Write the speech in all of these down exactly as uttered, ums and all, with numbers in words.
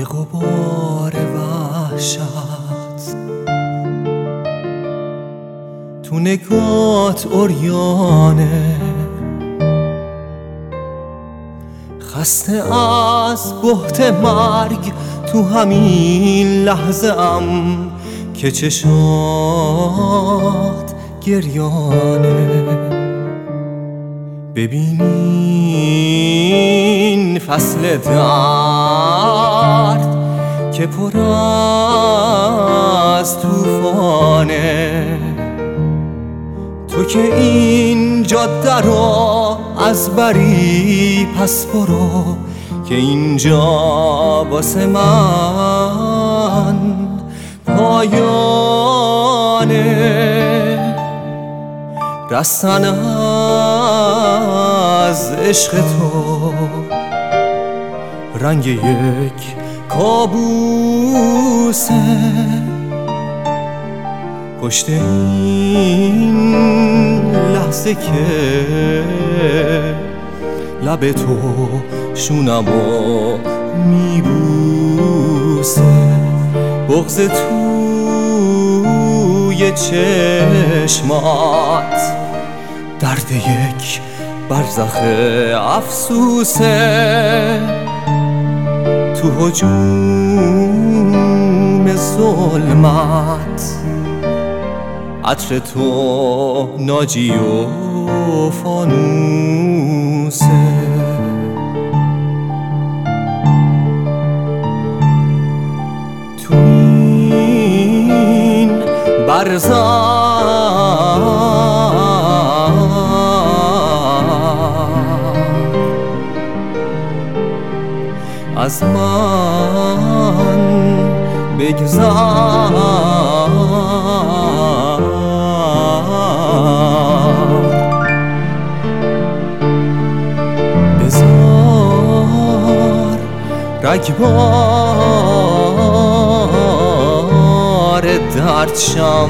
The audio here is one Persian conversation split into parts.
روی غبار وحشت تو نگات عریانه، خسته از بهت مرگ تو همین لحظه ام که چشات گریانه. ببینین فصل درد که پر از طوفانه، تو که این جاده رو از بری پس برو که اینجا واسه من پایانه. رستن از عشق تو رنگ یک کابوسه، پشت این لحظه که لب تو شونمو میبوسه، بغض توی چشمات درد یک برزخ افسوسه، تو هجوم ظلمت عطر تو ناجی و فانوسه. تو این برزخ از من بگذر، بذار رگبار درد شم،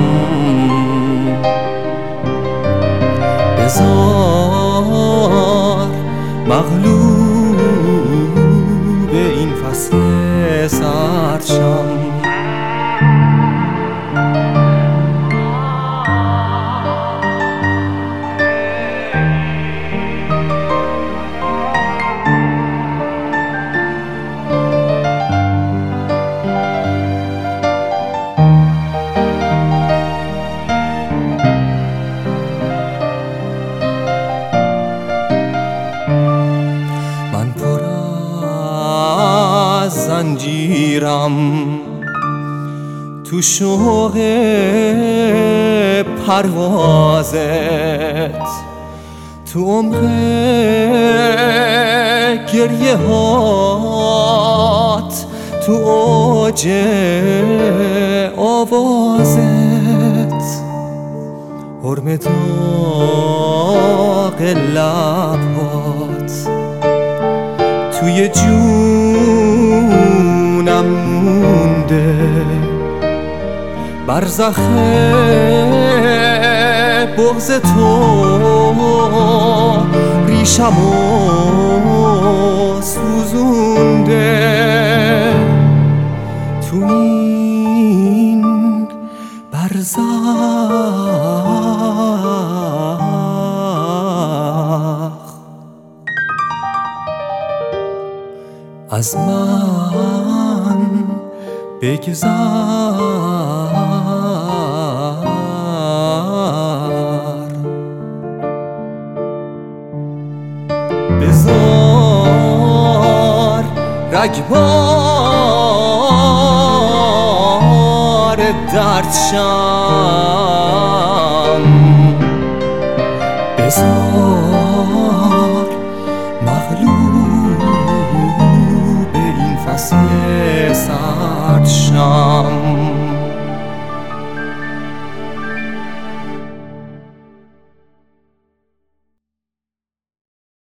بذار مغلوب این فصل سرد شم. زنجیرم تو شوق پروازت، تو عمق گریه هات، تو اوج آوازت، حرم داغ لبات توی جونم مونده، برزخ بغض تو ریشمو سوزونده، تو این برزخ از من بگذر، بذار رگبار درد شم، بذار مغلوب این فصل سرد شم.